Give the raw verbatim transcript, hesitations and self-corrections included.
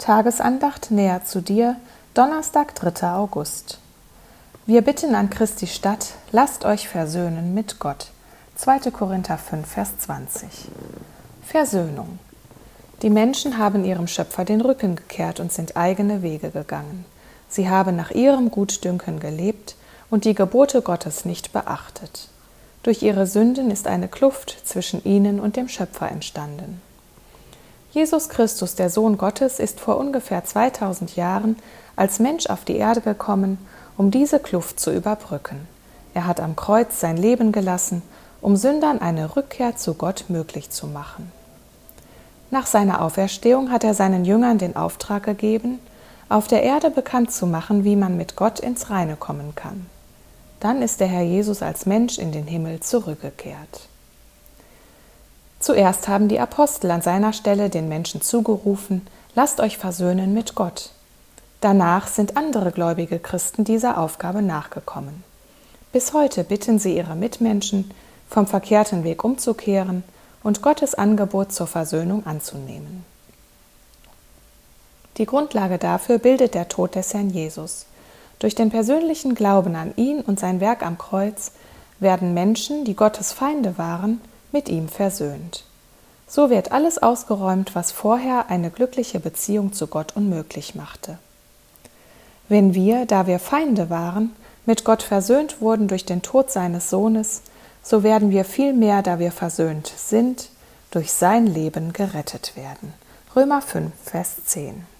Tagesandacht näher zu dir, Donnerstag, dritter August. Wir bitten an Christi Stadt, lasst euch versöhnen mit Gott. zweiter Korinther fünf, Vers zwanzig. Versöhnung. Die Menschen haben ihrem Schöpfer den Rücken gekehrt und sind eigene Wege gegangen. Sie haben nach ihrem Gutdünken gelebt und die Gebote Gottes nicht beachtet. Durch ihre Sünden ist eine Kluft zwischen ihnen und dem Schöpfer entstanden. Jesus Christus, der Sohn Gottes, ist vor ungefähr zweitausend Jahren als Mensch auf die Erde gekommen, um diese Kluft zu überbrücken. Er hat am Kreuz sein Leben gelassen, um Sündern eine Rückkehr zu Gott möglich zu machen. Nach seiner Auferstehung hat er seinen Jüngern den Auftrag gegeben, auf der Erde bekannt zu machen, wie man mit Gott ins Reine kommen kann. Dann ist der Herr Jesus als Mensch in den Himmel zurückgekehrt. Zuerst haben die Apostel an seiner Stelle den Menschen zugerufen, lasst euch versöhnen mit Gott. Danach sind andere gläubige Christen dieser Aufgabe nachgekommen. Bis heute bitten sie ihre Mitmenschen, vom verkehrten Weg umzukehren und Gottes Angebot zur Versöhnung anzunehmen. Die Grundlage dafür bildet der Tod des Herrn Jesus. Durch den persönlichen Glauben an ihn und sein Werk am Kreuz werden Menschen, die Gottes Feinde waren, mit ihm versöhnt. So wird alles ausgeräumt, was vorher eine glückliche Beziehung zu Gott unmöglich machte. Wenn wir, da wir Feinde waren, mit Gott versöhnt wurden durch den Tod seines Sohnes, so werden wir vielmehr, da wir versöhnt sind, durch sein Leben gerettet werden. Römer fünf, Vers zehn.